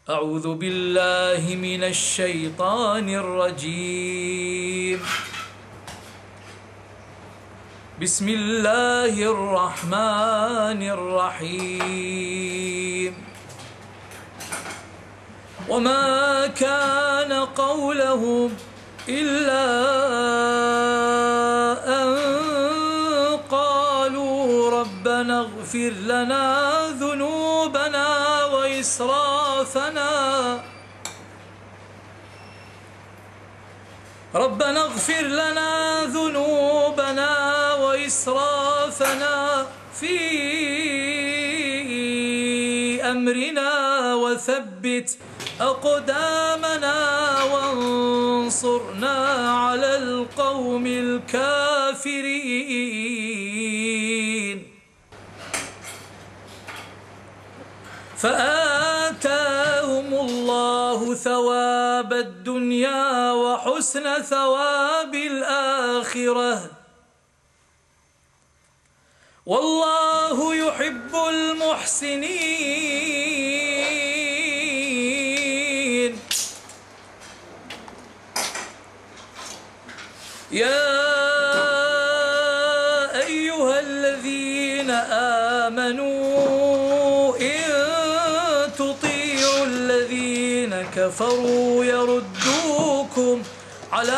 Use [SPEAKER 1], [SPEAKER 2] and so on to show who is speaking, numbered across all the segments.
[SPEAKER 1] أعوذ بالله من الشيطان الرجيم. بسم الله الرحمن الرحيم. وما كان قولهم إلا أن قالوا ربنا اغفر لنا ذنوبنا وإسرافنا في أمرنا وثبت أقدامنا وانصرنا على القوم الكافرين. فآتاهم الله ثواب الدنيا وحسن ثواب الآخرة، والله يحب المحسنين. يا أيها الذين آمنوا إن تطيعوا الذين كفروا يردوكم على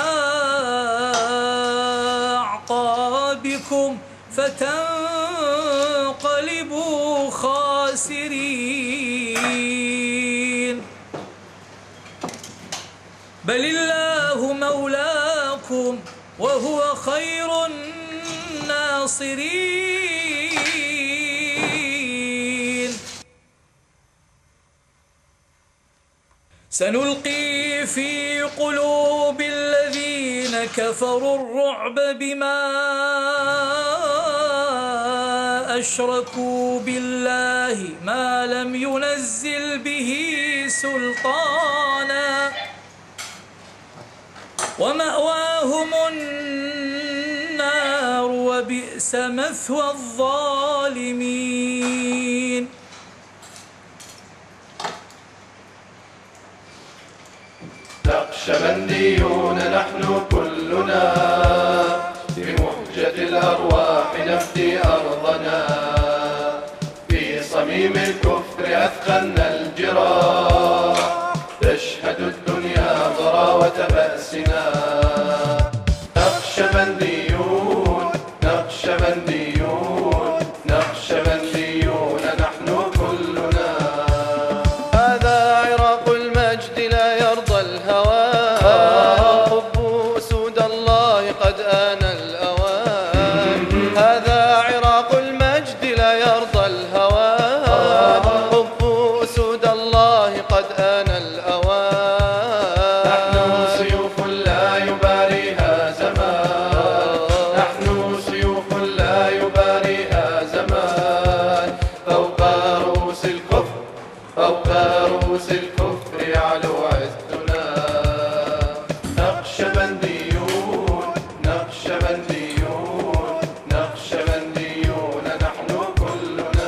[SPEAKER 1] أعقابكم فتنقلبوا خاسرين. بل الله مولاكم وهو خير الناصرين. سنلقي في قلوب الذين كفروا الرعب بما أشركوا بالله ما لم ينزل به سلطانا، ومأواهم النار وبئس مثوى الظالمين.
[SPEAKER 2] نقشبنديون نحن كلنا، بمهجة الأرواح نفدي أرضنا، في صميم الكفر أثخلنا الجراح، تشهد الدنيا ضراوة بأسنا. نقشبنديون نقشبنديون نقشبنديون نحن كلنا.
[SPEAKER 3] هذا عراق المجد لا يرضى الهوى، حب أسود الله قد آن الأوان. هذا عراق المجد لا يرضى الهوى، حب أسود الله قد آن الأوان.
[SPEAKER 2] نحن سيوف لا يباريها زمان، نحن سيوف لا يباريها زمان، فوق رؤوس الكفر فوق رؤوس الكفر يعلو عزنا. نقشبنديون نقشبنديون نقشبنديون نحن كلنا.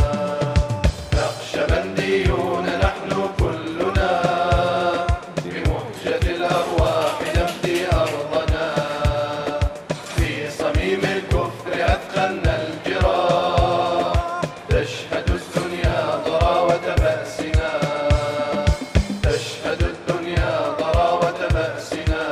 [SPEAKER 2] نقشبنديون نحن كلنا، بمهجة الأرواح نفدي أرضنا، في صميم الكفر أثخلنا الجراح، تشهد الدنيا ضراوة بأسنا، تشهد الدنيا ضراوة بأسنا.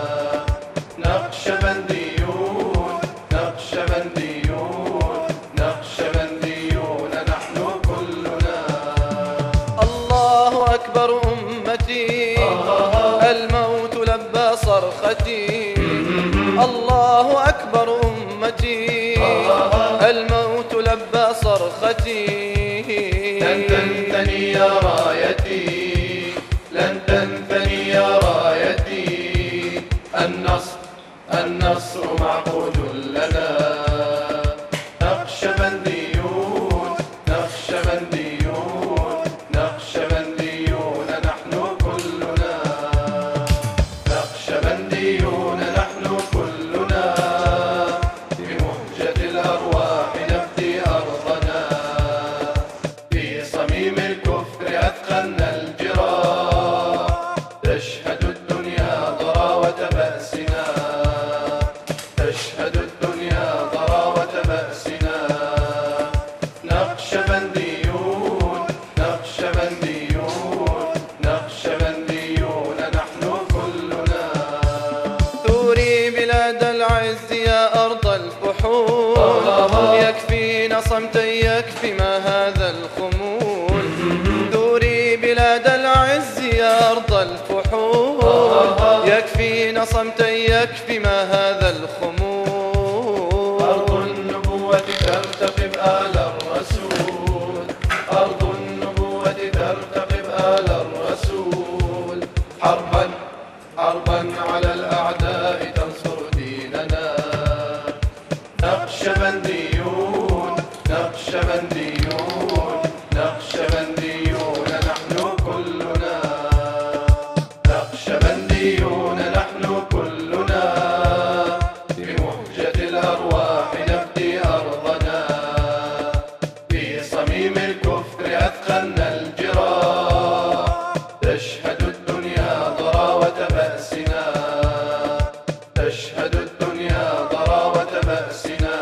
[SPEAKER 2] نقشبنديون نقشبنديون نقشبنديون نحن كلنا.
[SPEAKER 3] الله أكبر أمتي، الموت لبى صرختي. الله أكبر أمتي، الموت لبى صرختي.
[SPEAKER 2] لن تنثني يا رايتي، لن تنثني يا رايتي، النصر معقود لنا. نقشبنديون نقشبنديون نقشبنديون نحن كلنا. نقشبنديون نحن كلنا، بمهجة الأرواح نفدي أرضنا، في صميم الكفر أثخلنا الجراح.
[SPEAKER 3] دوري بلاد العز يا أرض الفحول، يكفينا صمتا يكفي ما هذا الخمول.
[SPEAKER 2] أرض النبوة ترتقب آل الرسول، أرض النبوة ترتقب آل الرسول. حربا حربا على الأعداء تنصر ديننا. نقشبنديون نقشبنديون نقشبنديون نحن كلنا. نقشبنديون نحن كلنا، بمهجة الأرواح نفدي أرضنا. في صميم الكفر أثخنا الجراح، تشهد الدنيا ضراوة بأسنا. تشهد الدنيا ضراوة بأسنا.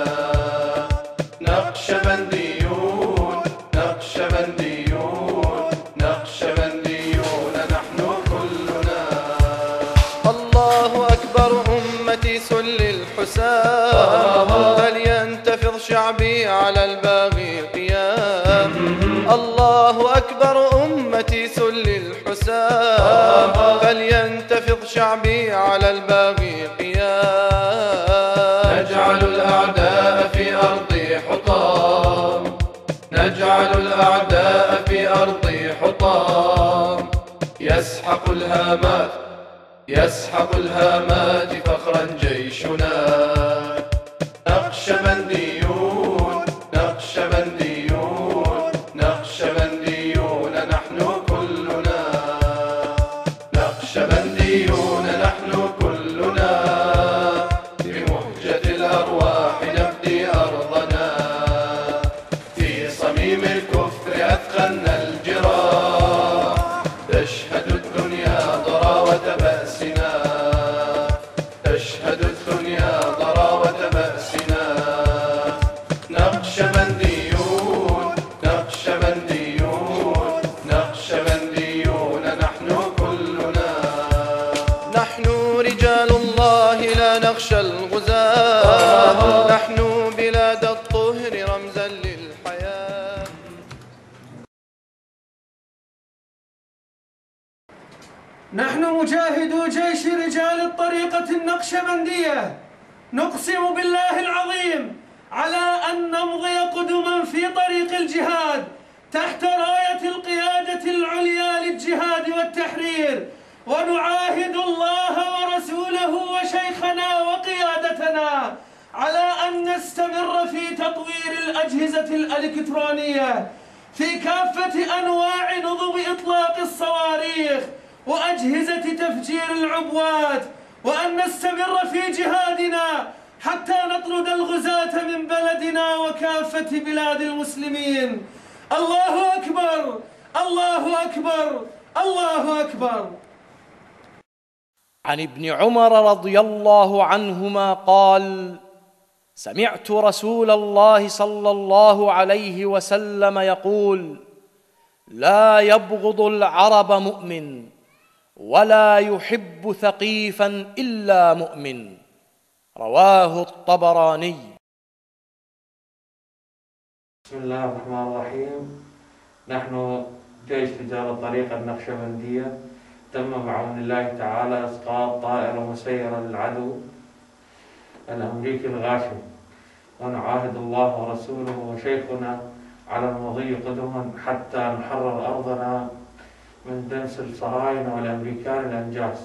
[SPEAKER 2] نقشبنديون نقشبنديون نقشبنديون نحن كلنا.
[SPEAKER 3] الله أكبر أمتي سل الحسام، فلينتفض شعبي على الباغي قيام. الله أكبر أمتي سل الحسام، فلينتفض شعبي على الباغي قيام.
[SPEAKER 2] نجعل الأعداء في أرضي حطام، نجعل الأعداء في أرضي حطام. يسحق الهامات يسحق الهامات فخرا جيشنا. نقشبنديون نقشبنديون نقشبنديون نحن كلنا. نقشبنديون نحن كلنا، بمهجة الأرواح نفدي أرضنا. في صميم الكفر أثخنا الجراح، تشهد الدنيا ضراوة بأسنا. تشهد الدنيا ضراوة بأسنا. نقشبنديون نقشبنديون نقشبنديون نحن كلنا.
[SPEAKER 3] نحن رجال الله لا نخشى الغزاة، نحن بلاد الطهر رمزا للحياة.
[SPEAKER 4] نحن مجاهدو جيش رجال الطريقة النقشبندية، نقسم بالله العظيم على أن نمضي قدما في طريق الجهاد تحت راية القيادة العليا للجهاد والتحرير، ونعاهد الله ورسوله وشيخنا وقيادتنا على أن نستمر في تطوير الأجهزة الإلكترونية في كافة أنواع نظم إطلاق الصواريخ وأجهزة تفجير العبوات، وأن نستمر في جهادنا حتى نطرد الغزاة من بلدنا وكافة بلاد المسلمين. الله أكبر الله أكبر الله أكبر.
[SPEAKER 5] عن ابن عمر رضي الله عنهما قال: سمعت رسول الله صلى الله عليه وسلم يقول: لا يبغض العرب مؤمن ولا يحب ثقيفا إلا مؤمن. رواه الطبراني.
[SPEAKER 6] بسم الله الرحمن الرحيم. نحن جيش رجال الطريقة النقشبندية، تم بعون الله تعالى إسقاط طائرة مسيرة للعدو الأمريكي الغاشم، ونعاهد الله ورسوله وشيخنا على المضي قدما حتى نحرر أرضنا من دنس الصهاينة والأمريكان الأنجاس.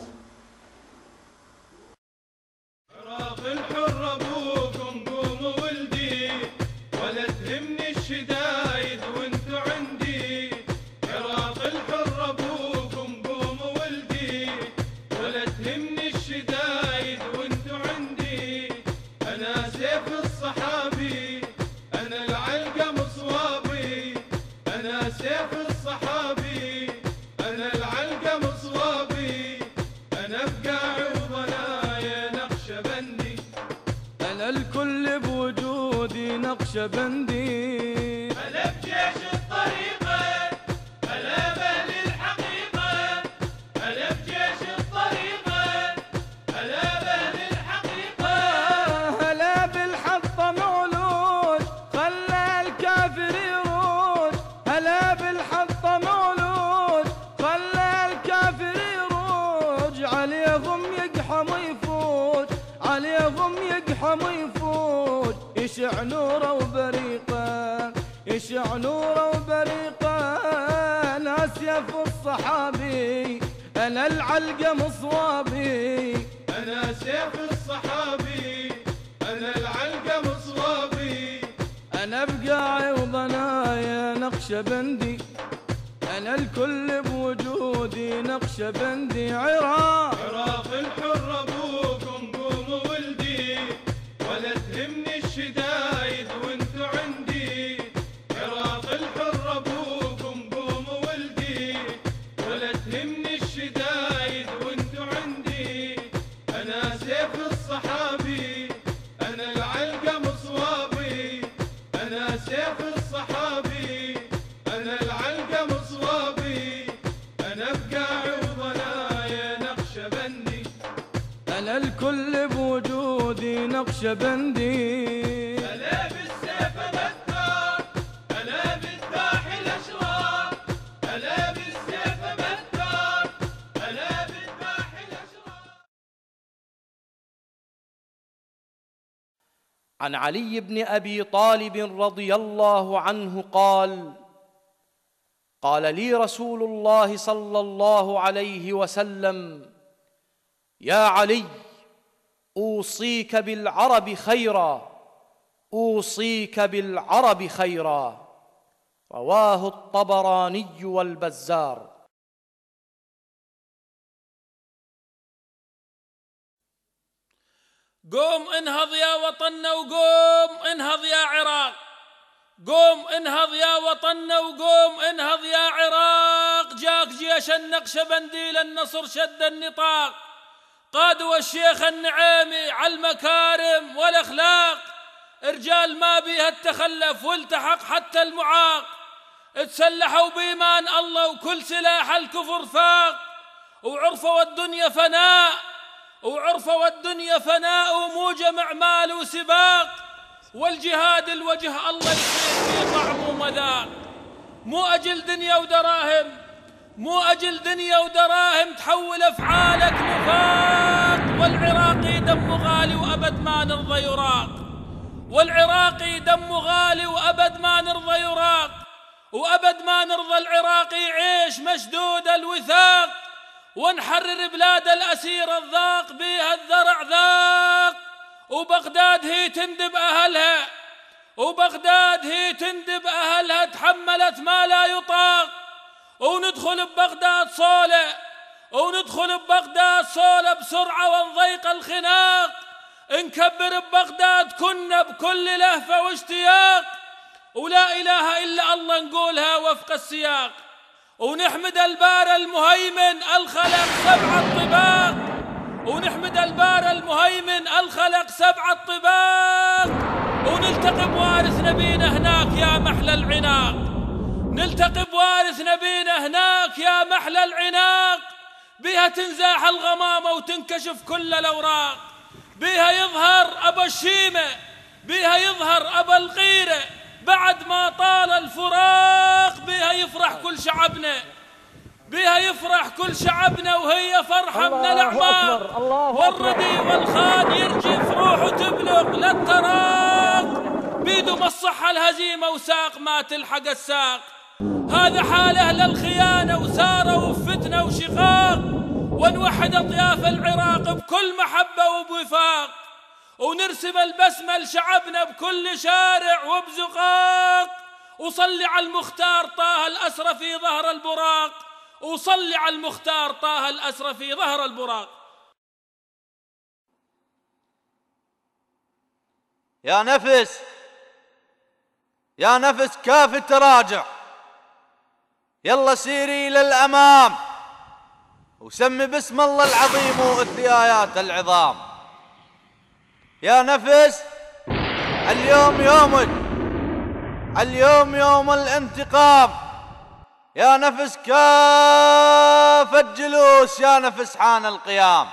[SPEAKER 7] عراق الحر أبوكم قوموا ولدي، ولا تهمني الشدايد وانتو عندي. عراق الحر أبوكم قوموا ولدي، ولا تهمني الشدايد وانتو عندي. أنا سيف الصحابي، أنا العلقة مصوابي. أنا سيف الصحابي، أنا العلقة مصوابي. أنا بقاع وضنايا نقشبندي، أنا الكل بوجودي نقشبندي. أنا بجيش الطريقة، أنا بأهل الحقيقة. أنا بجيش الطريقة، أنا بأهل الحقيقة. هلا بالحطة مولود، خلى الكافر يروج. هلا بالحطة
[SPEAKER 1] نوره وبريقه يشع نوره وبريقه. أنا سيف الصحابي أنا العلقة مصوابي.
[SPEAKER 7] أنا سيف الصحابي أنا العلقة مصوابي.
[SPEAKER 1] أنا بقاعي وضنايا نقشبندي أنا الكل بوجودي نقشبندي.
[SPEAKER 7] عراق الحر أبوكم قوموا ولدي ولا تهمني الشدايد وانتو عندي. عراق الحر أبوكم قوموا ولدي ولا تهمني الشدايد وانتو عندي. أنا سيف الصحابي أنا العلقة مصوابي. أنا سيف الصحابي أنا العلقة مصوابي. أنا بقاعي وضنايا نقشبندي
[SPEAKER 1] أنا الكل بوجودي نقشبندي.
[SPEAKER 7] أنا بالسيف مدار أنا بالذبح الأشرار. أنا بالسيف مدار أنا بالذبح الأشرار.
[SPEAKER 5] عن علي بن أبي طالب رضي الله عنه قال: قال لي رسول الله صلى الله عليه وسلم: يا علي، أوصيك بالعرب خيرا، أوصيك بالعرب خيرا. رواه الطبراني والبزار.
[SPEAKER 1] قوم انهض يا وطننا وقوم انهض يا عراق. قوم انهض يا وطننا وقوم انهض يا عراق. جاك جيش النقشبندي للنصر شد النطاق. قادوا الشيخ النعيمي على المكارم والأخلاق. رجال ما بيها التخلف والتحق حتى المعاق. اتسلحوا بإيمان الله وكل سلاح الكفر فاق. وعرفوا الدنيا فناء وعرفوا الدنيا فناء وموجم أعمال وسباق. والجهاد الوجه الله يصير فيه طعم ومذاق. مو أجل دنيا ودراهم مو أجل دنيا ودراهم تحول أفعالك نفاق. والعراقي دم غالي وأبد ما نرضى يراق. والعراقي دم غالي وأبد ما نرضى يراق. وأبد ما نرضى العراقي يعيش مشدود الوثاق. ونحرر بلاد الأسير الضاق بيها الذرع ذاق. وبغداد هي تندب أهلها وبغداد هي تندب أهلها تحملت ما لا يطاق. وندخل ببغداد صولة وندخل ببغداد صولة بسرعة ونضيق الخناق. نكبر ببغداد كنا بكل لهفة واشتياق. ولا إله إلا الله نقولها وفق السياق. ونحمد البار المهيمن الخلق سبع الطباق. ونحمد البار المهيمن الخلق سبع الطباق. ونلتقي بوارث نبينا هناك يا محلى العناق. نلتقي بوارث نبينا هناك يا محلى العناق. بها تنزاح الغمامة وتنكشف كل الأوراق. بها يظهر أبا الشيمة بها يظهر أبا الغيرة. بعد ما طال الفراق بها يفرح كل شعبنا بها يفرح كل شعبنا. وهي فرحة من الأعماق. والردي والخان يرجف روحه تبلغ للتراق. بيدهم الصحة الهزيمة وساق ما تلحق الساق. هذا حال أهل الخيانة وساروا في فتنة وشقاق. ونوحد أطياف العراق بكل محبة وبوفاق. ونرسم البسمة لشعبنا بكل شارع وبزقاق. وصلي على المختار طه الأسرى في ظهر البراق. وصلي على المختار طه الأسرى في ظهر البراق.
[SPEAKER 8] يا نفس يا نفس كاف التراجع. يلا سيري للأمام وسمي باسم الله العظيم وأتلي آيات العظام. يا نفس اليوم يومك اليوم يوم الانتقام. يا نفس كاف الجلوس يا نفس حان القيام.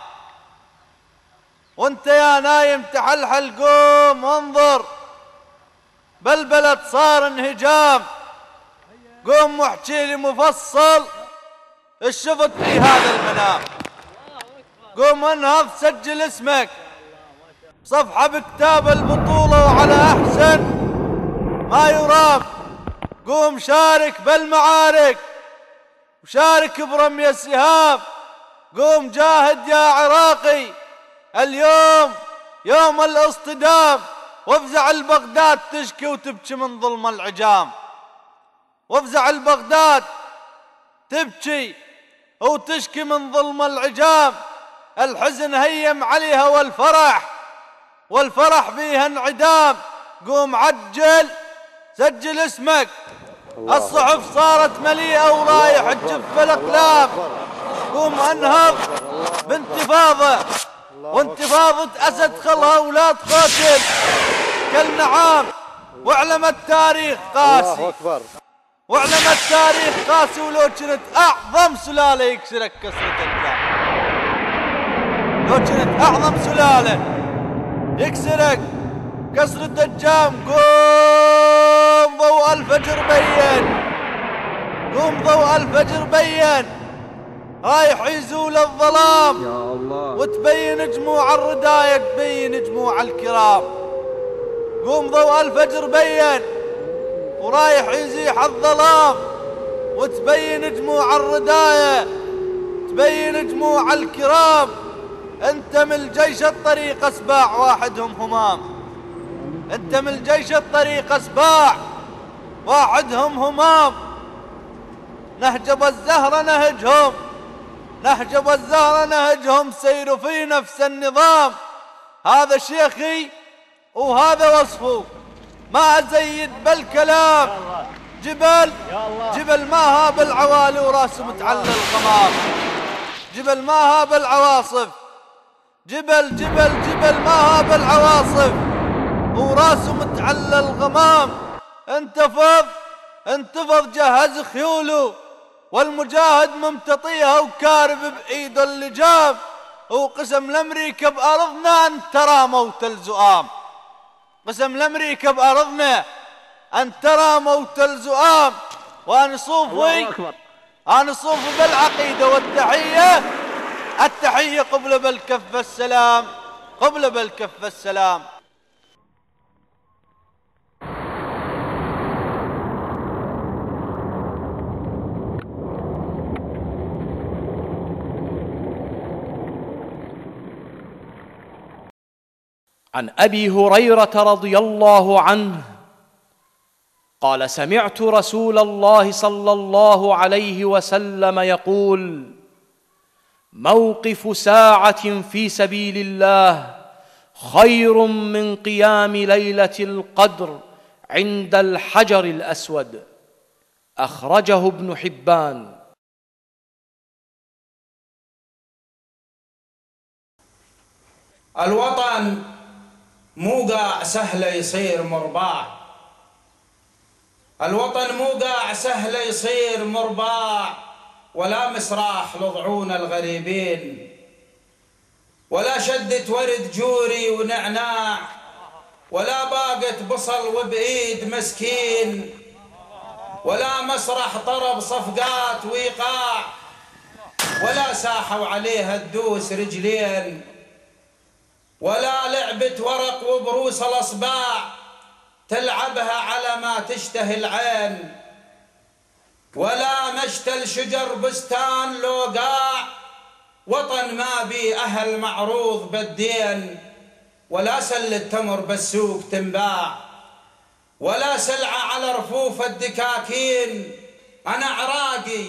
[SPEAKER 8] وانت يا نايم تحلحل قوم وانظر بالبلد صار انهجام. قوم واحكي لي مفصل ايش شفت في هذا المنام. قوم انهض سجل اسمك صفحة بكتاب البطولة وصلوا على أحسن ما يرام. قوم شارك بالمعارك وشارك برمي السهام. قوم جاهد يا عراقي، اليوم يوم الاصطدام. وافزع البغداد تشكي وتبكي من ظلم العجام. وافزع البغداد تبكي وتشكي من ظلم العجام. الحزن هيم عليها والفرح بيها انعدام. قوم عجل سجل اسمك، الصحف صارت مليئة ورايح تجف الأقلام. قوم انهض بانتفاضة، وانتفاضة أسد خلها ولا تقاتل كالنعام. واعلم التاريخ قاسي، واعلم التاريخ قاسي، ولو كنت أعظم سلالة يكسرك كسرة الجام. لو كنت أعظم سلالة يكسرك كسرة الجام. قوم ضوء الفجر بين، قوم ضوء الفجر بين، رايح يزول الظلام يا الله، وتبين جموع الرداية، تبين جموع الكرام. قوم ضوء الفجر بين ورايح يزيح الظلام، وتبين جموع الرداية، تبين جموع الكرام. انت من الجيش الطريق اسباع واحدهم همام، انت من الجيش الطريق اسباع واحدهم همام. نهجب الزهرة نهجهم، نهجب الزهرة نهجهم، سيروا في نفس النظام. هذا شيخي وهذا وصفه، ما أزيد بالكلام. جبل ما هاب العوالي وراسه متعلى الغمام. جبل ما هاب العواصف، جبل ما هاب العواصف وراسه متعلى الغمام. انتفض جهز خيوله، والمجاهد ممتطيها وكارب بإيده اللجام. وقسم لأمريكا بأرضنا أن ترى موت الزؤام، قسم لأمريكا بأرضنا أن ترى موت الزؤام. وأنا صوفي بالعقيدة والتحية، التحية قبل بالكف السلام، قبل بالكف السلام.
[SPEAKER 5] عن أبي هريرة رضي الله عنه قال: سمعت رسول الله صلى الله عليه وسلم يقول: موقف ساعة في سبيل الله خير من قيام ليلة القدر عند الحجر الأسود. أخرجه ابن حبان.
[SPEAKER 9] الوطن مو قاع سهل يصير مرباع، الوطن مو قاع سهل يصير مرباع، ولا مسراح لضعون الغريبين، ولا شدة ورد جوري ونعناع، ولا باقة بصل وبإيد مسكين، ولا مسرح طرب صفقات ويقاع، ولا ساحة وعليها تدوس رجلين، ولا لعبة ورق وبروس الأصباع تلعبها على ما تشتهي العين، ولا مشتل شجر بستان لو قاع، وطن ما بي أهل معروض بالدين، ولا سلة تمر بالسوق تنباع، ولا سلعة على رفوف الدكاكين. أنا عراقي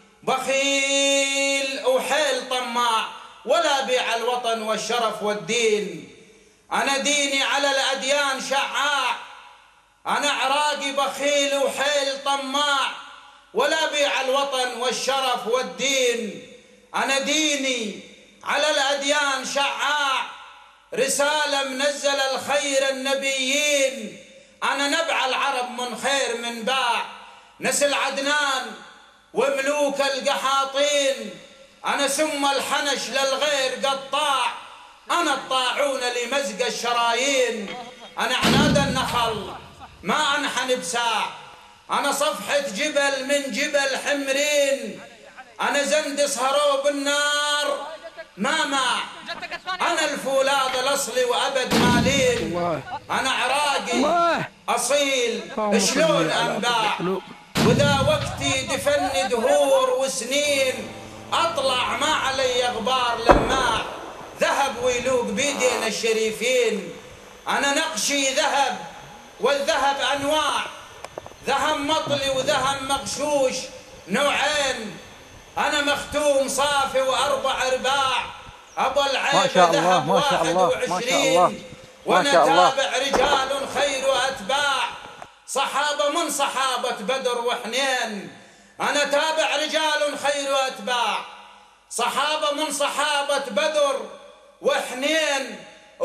[SPEAKER 9] بخيل وحيل طماع، ولا بيع الوطن والشرف والدين. أنا ديني على الأديان شعاع، أنا عراقي بخيل وحيل طماع، ولا بيع الوطن والشرف والدين. أنا ديني على الأديان شعاع، رسالة منزل الخير النبيين. أنا نبع العرب من خير من باع، نسل عدنان وملوك القحاطين. أنا سم الحنش للغير قطاع، أنا الطاعون لمزق الشرايين. أنا عناد النخل ما أنحن بساع، أنا صفحة جبل من جبل حمرين. أنا زندس هروب النار ما ماع، أنا الفولاذ الأصلي وأبد مالين، أنا عراقي أصيل شلون أنباع، وذا وقتي دفني دهور وسنين، أطلع ما علي غبار لماع، ذهب ويلوق بيدينا الشريفين. أنا نقشي ذهب والذهب أنواع، ذهب مطلي وذهب مغشوش نوعين، أنا مختوم صافي وأربع رباع، أبو العيب ذهب 21، وأنا تابع رجال خير وأتباع، صحابة من صحابة بدر وحنين، أنا تابع رجال خير وأتباع، صحابة من صحابة بدر وحنين،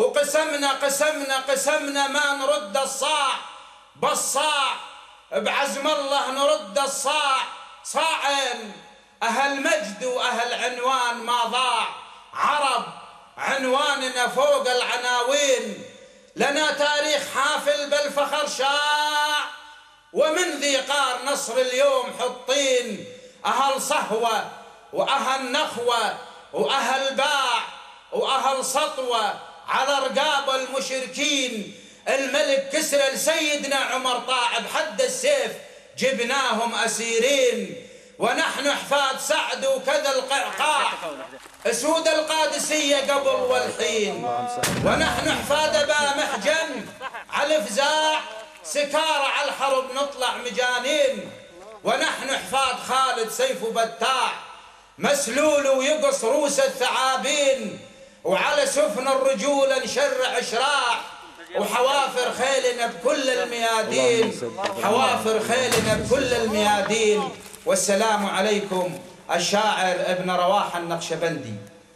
[SPEAKER 9] وقسمنا ما نرد الصاع بالصاع، بعزم الله نرد الصاع صاعين، أهل مجد وأهل عنوان ما ضاع، عرب عنواننا فوق العناوين، لنا تاريخ حافل بالفخر شاع، ومن ذي قار نصر اليوم حطين، أهل صهوة وأهل نخوة وأهل باع وأهل سطوة على رقاب المشركين، الملك كسرى لسيدنا عمر طاع بحد السيف جبناهم أسيرين، ونحن أحفاد سعد وكذا القعقاع، أسود القادسية قبل والحين، ونحن أحفاد أبا محجن على الفزاع، سكارى على الحرب نطلع مجانين، ونحن أحفاد خالد سيف بتاع، مسلول ويقص روس الثعابين، وعلى سفن الرجول نشرع شراع، وحوافر خيلنا بكل الميادين، حوافر خيلنا بكل الميادين. والسلام عليكم. الشاعر ابن رواحة النقشبندي.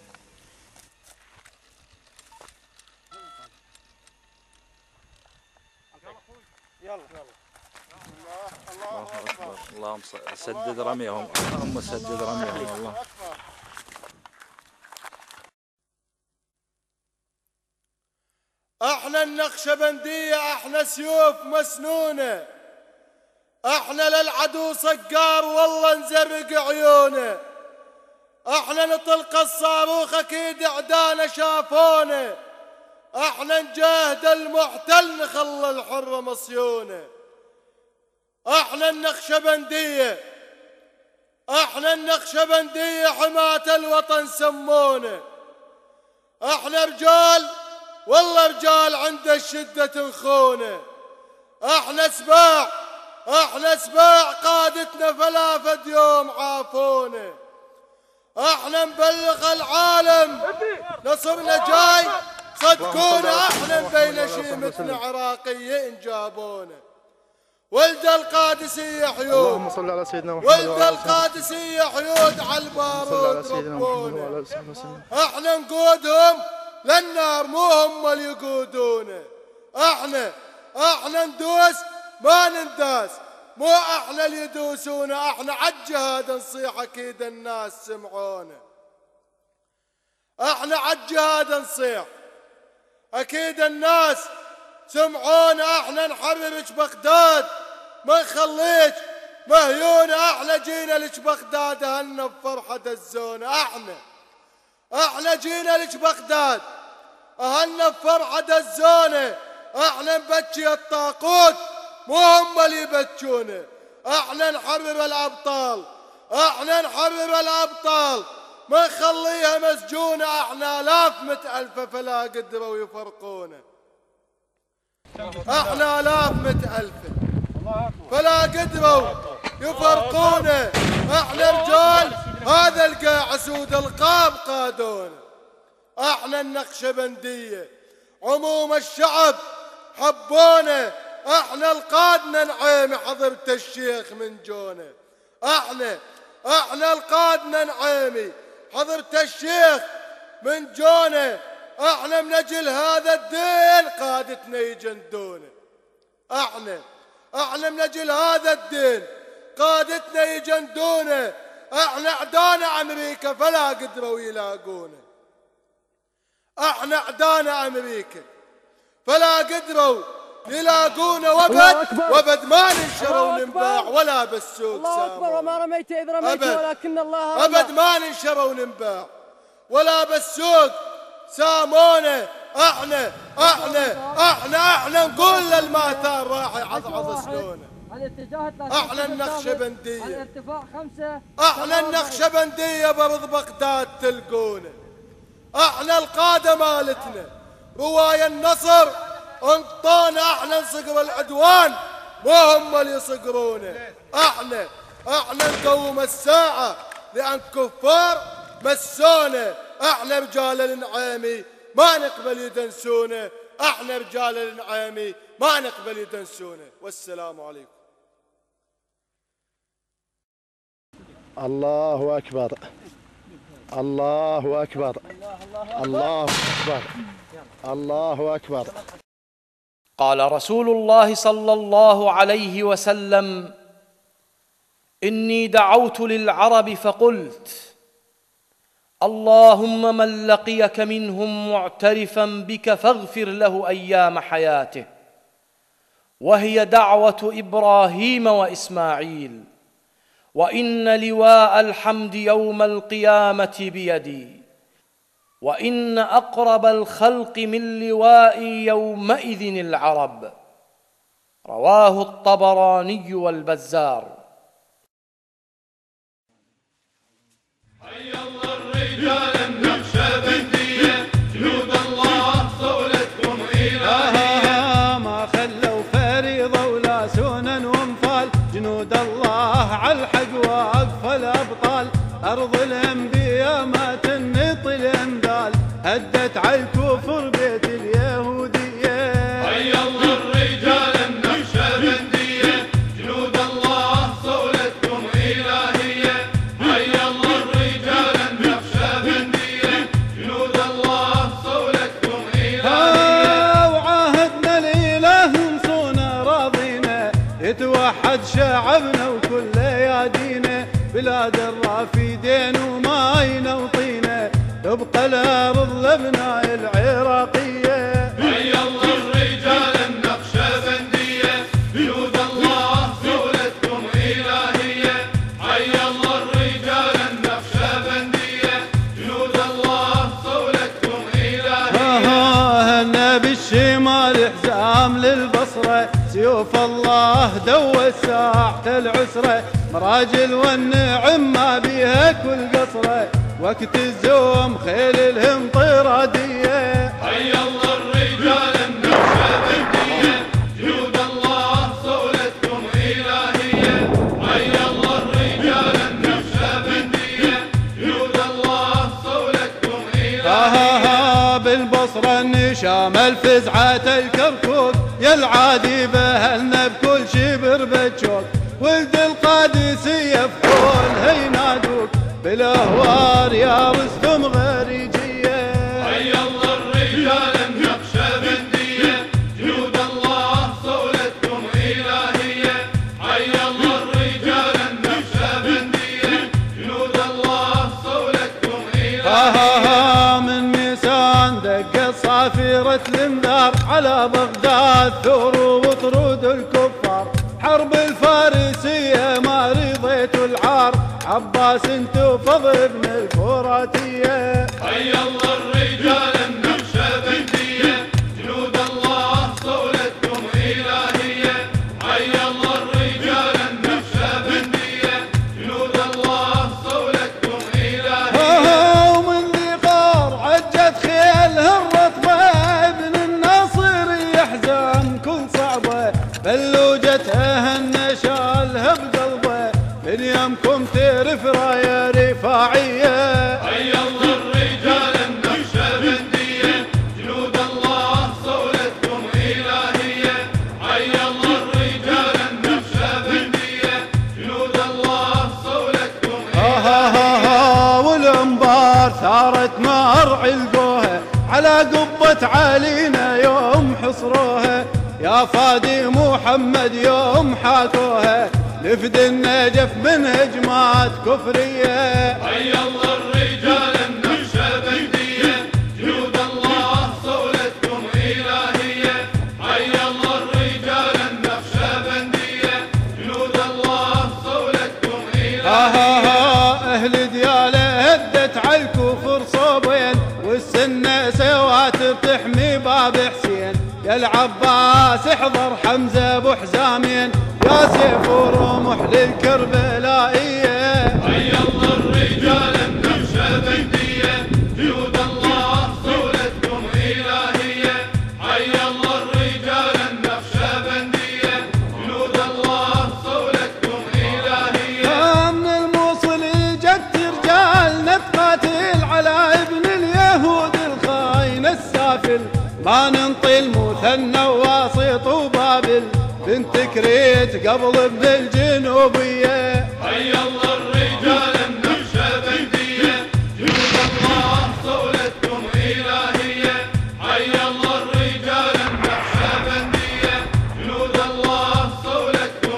[SPEAKER 10] اللهم سدد رميهم، اللهم سدد رميهم. الله
[SPEAKER 11] احنا النقشبندية، احنا سيوف مسنونة، احنا للعدو صقار والله نزرق عيونه، احنا نطلق الصاروخ اكيد اعدانا شافونا، احنا نجاهد المحتل نخلى الحر مصيونه، احنا النقشبندية، احنا النقشبندية حماة الوطن سمونا، احنا رجال والله رجال عند الشدة تنخونه، احنا سباع، احنا سباع قادتنا فلافد يوم عافونا، احنا نبلغ العالم نصرنا جاي صدقونا، احنا بين شيمتنا عراقيين جابونا، ولد القادسية حيود، اللهم صل على سيدنا محمد، ولد القادسية حيود على البارود ربونا، احنا نقودهم للنار مو هم اللي يقودونا، احنا ندوس ما ننداس، مو احنا اللي يدوسونا، احنا عالجهاد نصيح اكيد الناس سمعونا، احنا عالجهاد نصيح اكيد الناس سمعونا، احنا نحررك بغداد ما نخليك مهيونة، احنا جينا لك بغداد اهلنا بفرحة الزونة، احنا جينا لك بغداد اهلنا بفرحة الزونة، احنا نبكي الطاقوت مو هم اللي يبكونا، احنا نحرر الابطال، احنا نحرر الابطال ما نخليها مسجونة، احنا آلاف متألفة فلا قدروا يفرقونا، احنا آلاف متألفة فلا قدروا يفرقونا، احنا رجال هذا القاع سود القاب قادونا، احنا النقشبندية عموم الشعب حبونا، احنا القادنا نعيمي حضرت الشيخ من جونا، احنا القادنا نعيمي حضرت الشيخ من جونا، احنا من اجل هذا الدين قادتنا يجندونا، احنا من اجل هذا الدين قادتنا يجندونا، احنا اعدانا امريكا فلا قدروا يلاقونا، احنا اعدانا امريكا فلا قدروا يلاقونا، وابد ما ننشر وننباع ولا بالسوق
[SPEAKER 12] الله اكبر، وما رميت اذ رميت ولكن الله رمى،
[SPEAKER 11] ابد ما ننشر وننباع ولا بالسوق سامونا احنا نقول للماثار راح يعضعض سنونه. احنا النخشبندية، احنا النخشبندية برض بغداد تلقونه. احنا القادة مالتنا رواية النصر انطانا، احنا نصقر العدوان مو هم اللي يصقرونه. احنا نقوم الساعة لأن كفار مسونا. احنا رجال النعيمي ما نقبل يدنسونه، احنا رجال النعيمي ما نقبل يدنسونه. والسلام عليكم.
[SPEAKER 12] الله أكبر، الله أكبر، الله أكبر، الله أكبر.
[SPEAKER 5] قال رسول الله صلى الله عليه وسلم: إني دعوت للعرب فقلت: اللهم من لقيك منهم معترفا بك فاغفر له أيام حياته. وهي دعوة إبراهيم وإسماعيل. وإن لواء الحمد يوم القيامة بيدي، وإن أقرب الخلق من لوائي يومئذ العرب. رواه الطبراني والبزار.
[SPEAKER 7] حي الله الرجال النقشبندية، جنود الله صولتكم إلهية.
[SPEAKER 13] ما خلوا فريضة ولا سنن وانفال، جنود الله على الحق واقف الأبطال. أرض الأنبياء ما تنطي الأنذال، هدت على الكفر بيت اليهودية.
[SPEAKER 7] حي الله الرجال النقشبندية، جنود الله صولتكم إلهية. حي الله الرجال النقشبندية، جنود الله صولتكم إلهية.
[SPEAKER 13] وعاهدنا الإله نصونا راضينا، يتوحد شعبنا وكل يادينا. بلاد الرافدين وماينا وطينا، تبقى الأرض لبناء العراقية.
[SPEAKER 7] حي الله الرجال النقشبندية، جنود الله صولتكم إلهية. حي الله الرجال النقشبندية، جنود الله صولتكم إلهية.
[SPEAKER 13] النبي الشمال حزام للبصرة، سيوف الله دوى ساعة العسرة. مراجل والنعم ما بيها كل قصرة، وقت الزوم خيل الهم طرادية.
[SPEAKER 7] حي الله الرجال النقشبندية، جنود الله صولتكم إلهية. حي الله الرجال النقشبندية، جنود الله صولتكم إلهية.
[SPEAKER 13] بالبصرة النشام الفزعة الكركوك، يا العادي بهلنا بكل شبر بتشوك. ولد القادسية فحولها ينادوك، بالاهوار يا رستم غريجية.
[SPEAKER 7] حي الله الرجال النقشبندية، جنود الله صولتكم إلهية. حي الله الرجال النقشبندية، جنود الله صولتكم إلهية.
[SPEAKER 13] من ميسان دقت صافرة الانذار، على بغداد ثور وطرود الكفار. حرب الفارسية ما رضيت العار، عباس انتفض ابن الفراتية.
[SPEAKER 7] حي الله الرجال النقشبندية، جنود الله صولتكم إلهية. حي الله الرجال النقشبندية، جنود الله صولتكم إلهية.
[SPEAKER 13] ومن ذقار عجت خيلها الرطبة، ابن الناصر يحزن كل صعبة. بلوجتها النشالها بقلبه، من يمكم تعرف راية رفاعية.
[SPEAKER 7] حي الله الرجال النقشبندية، جنود الله صولتكم إلهية. حي الله الرجال النقشبندية، جنود الله صولتكم إلهية.
[SPEAKER 13] والانبار ثارت مرعي القوها، على قبة علينا يوم حصروها. يا فادي محمد يوم حاكوها، لفد النجف من هجمات كفرية.
[SPEAKER 7] حي الله الرجال النقشبندية، جنود الله صولتكم إلهية. حي الله الرجال النقشبندية، جنود الله صولتكم إلهية.
[SPEAKER 13] أهل ديالة هدت على الكفر صوبين، والسنة الباب حسين، يا العباس احضر حمزة ابو حزامين، يا سيف ورمح للكربلائية.
[SPEAKER 7] حي الله الرجال النقشبندية، جود الله صولتكم إلهية. حي الله الرجال النقشبندية، جود الله صولتكم إلهية.
[SPEAKER 13] من الموصل اجت رجال نتقاتل على ابن اليهود الخاين السافل، ما ننطي المثنى واسط وبابل، بنت كريت قبل ابن الجنوبية.
[SPEAKER 7] حي الله الرجال النقشبندية، جود الله صولتكم إلهية. حي الله الرجال النقشبندية، جود الله صولتكم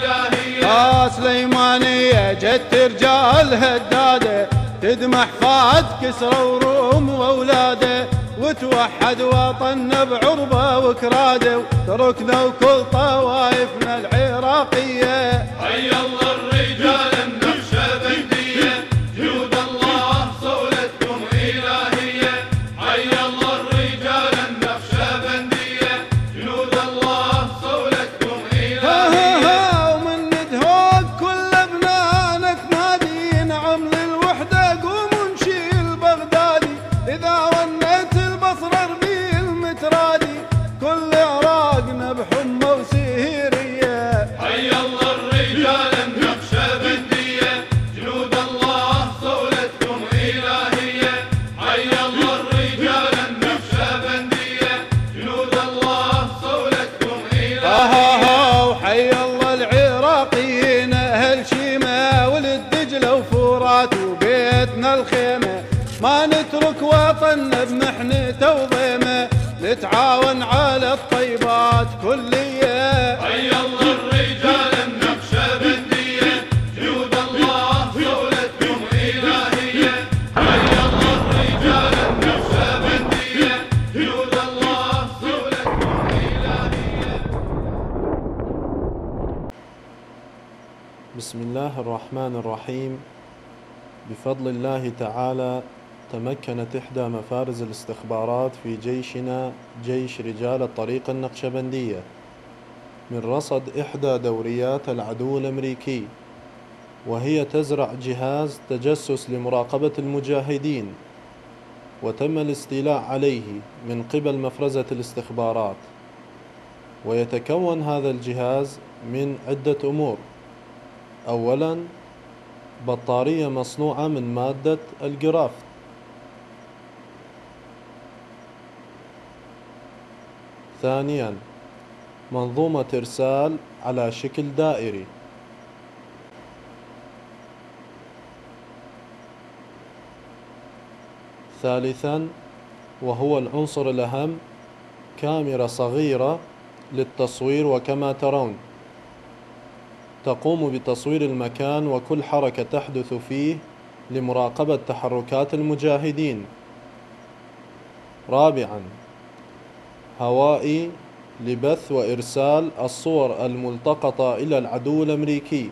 [SPEAKER 7] إلهية.
[SPEAKER 13] سليمانية جت رجال هدادة، تدمح فهد كسرى وروم واولاده، وتوحد وطننا بعربه وكراده، وتركنا وكل طوائفنا العراقيه.
[SPEAKER 7] حي الله الرجال النقشبنديه، جود الله صولتكم الهيه. حي الله الرجال النقشبنديه، جود الله صولتكم الهيه.
[SPEAKER 13] ومن ندهوك كل ابنائنا تنادي، نعم للوحده قوموا نشيل بغدادي، اذا ونيت البصره ارمي المترادي، كل عراقنا بحمى وسهيريه.
[SPEAKER 7] حي الله الرجال النقشبنديه، جنود الله صولتكم الهيه. حي الله الرجال النقشبنديه، جنود الله صولتكم الهيه.
[SPEAKER 13] وحي الله العراقيين اهل شيمه ولد دجله وفرات وبيتنا الخيمه، ما نترك وطننا بمحنته وضيمه، نتعاون على الطيبات كليه.
[SPEAKER 7] حي الله الرجال النقشبنديه، جنود الله صولتكم الهيه. حي الله الرجال النقشبنديه، جنود الله صولتكم الهيه.
[SPEAKER 14] بسم الله الرحمن الرحيم. بفضل الله تعالى تمكنت إحدى مفارز الاستخبارات في جيشنا جيش رجال الطريقة النقشبندية من رصد إحدى دوريات العدو الأمريكي، وهي تزرع جهاز تجسس لمراقبة المجاهدين، وتم الاستيلاء عليه من قبل مفرزة الاستخبارات. ويتكون هذا الجهاز من عدة أمور: أولاً بطارية مصنوعة من مادة الجرافت، ثانياً منظومة إرسال على شكل دائري، ثالثاً وهو العنصر الأهم كاميرا صغيرة للتصوير، وكما ترون تقوم بتصوير المكان وكل حركة تحدث فيه لمراقبة تحركات المجاهدين. رابعاً هوائي لبث وإرسال الصور الملتقطة إلى العدو الأمريكي.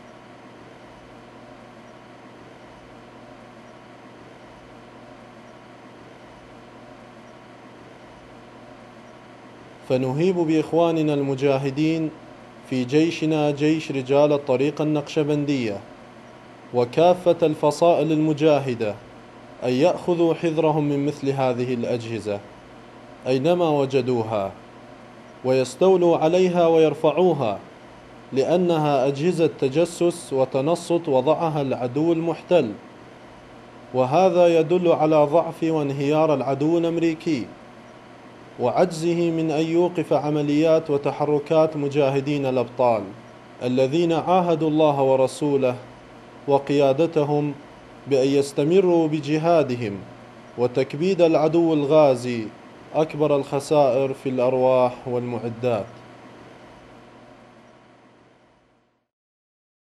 [SPEAKER 14] فنهيب بإخواننا المجاهدين في جيشنا جيش رجال الطريقة النقشبندية وكافة الفصائل المجاهدة أن يأخذوا حذرهم من مثل هذه الأجهزة أينما وجدوها، ويستولوا عليها ويرفعوها، لأنها أجهزة تجسس وتنصت وضعها العدو المحتل، وهذا يدل على ضعف وانهيار العدو الأمريكي وعجزه من أن يوقف عمليات وتحركات مجاهدين الأبطال الذين عاهدوا الله ورسوله وقيادتهم بأن يستمروا بجهادهم وتكبيد العدو الغازي أكبر الخسائر في الأرواح والمعدات.